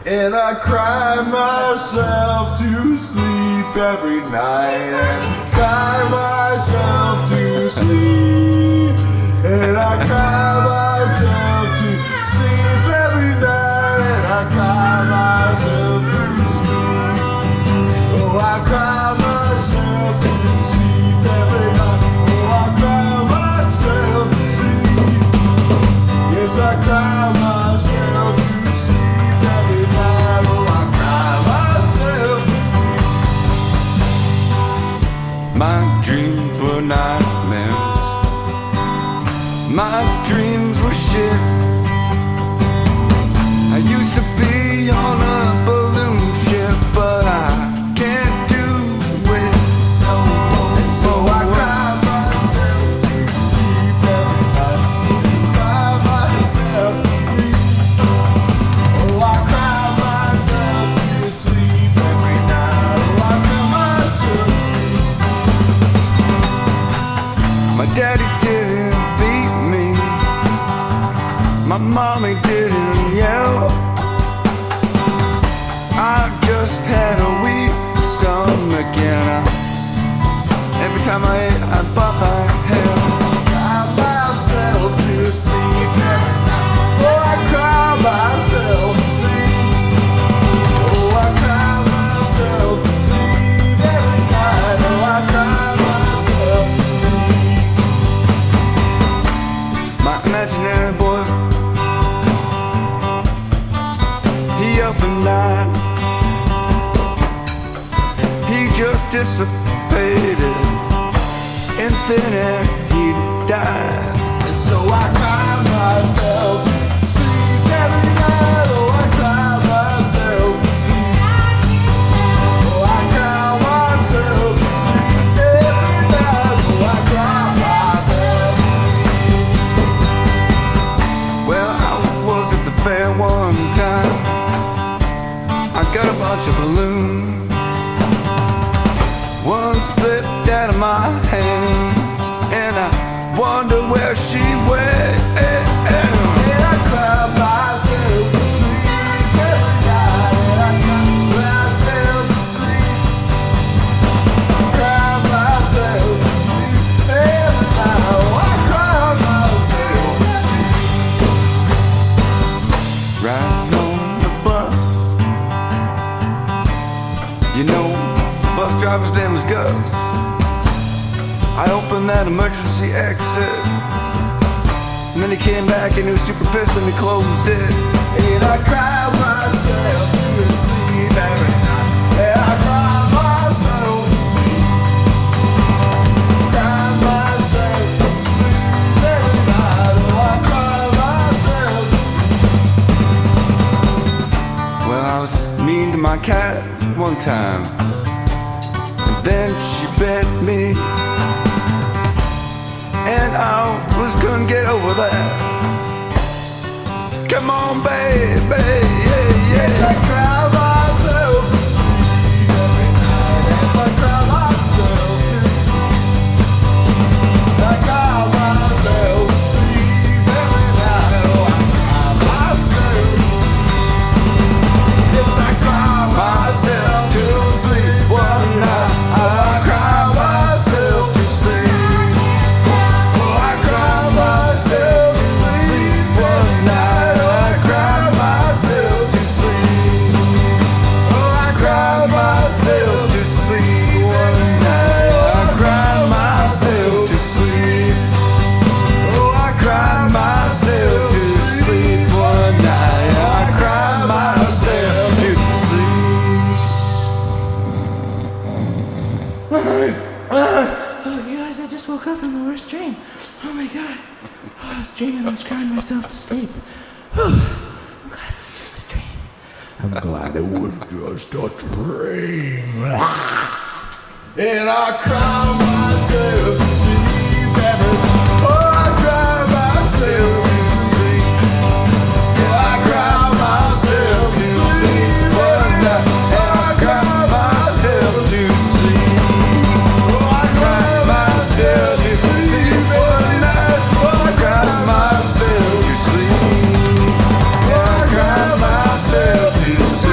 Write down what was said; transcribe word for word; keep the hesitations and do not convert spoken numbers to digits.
And I cry myself to sleep every night, and cry myself to sleep, and I cry myself to sleep every night, and I cry myself to sleep. Oh, I cry myself to sleep every night. Oh, I cry myself to sleep. Yes, I cry myself to sleep every night. Oh, I cry myself to sleep. My dreams were nightmares. My dreams were shit. I used to be on a balloon ship, but I can't do it no more. So I cry myself to sleep every night. So I cry myself to sleep. Oh, I cry myself to sleep every night. Oh, I cry myself to sleep. My daddy didn't beat me. My mommy didn't yell. I just had a weak stomach, and I, every time I ate, I thought I hell. Cry myself to sleep every night. Oh, I cry myself to sleep. Oh, I cry myself to sleep every night. Oh, I cry myself to sleep. My imaginary boy, he up and died. He just dissipated in thin air. He died. And so I cry myself to sleep every night. Oh, I cry myself to sleep. Oh, I cry myself to sleep every night. Oh, I cry myself to sleep. Well, I was at the fair one time. I got a bunch of balloons. One slipped out of my hand, and I wonder where she went. And I cry myself to sleep every night. And I cry myself to sleep. Cry myself to sleep every night. Oh, I cry myself to sleep. Riding on the bus, you know, the bus driver's name was Gus. I opened that emergency exit, and then he came back and he was super pissed and he closed it. And I cry myself to sleep every night. And I cry myself to sleep. Cry myself to sleep every night. Oh, I cry myself to sleep. Well, I was mean to my cat one time, and then she bit me, and I was gonna get over that. Come on, baby, yeah, yeah. I cry myself to sleep every night. And I cry myself to sleep. I cry myself to sleep every night. Oh, I cry myself to sleep. Yes, I cry myself to sleep one night. I cry myself to sleep. Oh, I cry myself to sleep one night. Oh, I cry myself to sleep. Oh, I cry myself to sleep one night. Oh, I cry myself to sleep. Oh, I cry myself to sleep one night. I cry myself to sleep. Oh, you guys, I just woke up from the worst dream. Oh my god. Oh, I was dreaming I was crying myself to sleep. Whew. I'm glad it was just a dream. I'm glad it was just a dream. And I cry myself to sleep every night. Oh, I cry myself to sleep. Yeah, I cry myself to sleep one night. Oh, I cry myself to sleep. Oh, I cry myself to sleep one night. Oh, I cry myself to sleep. Oh, I cry myself to sleep.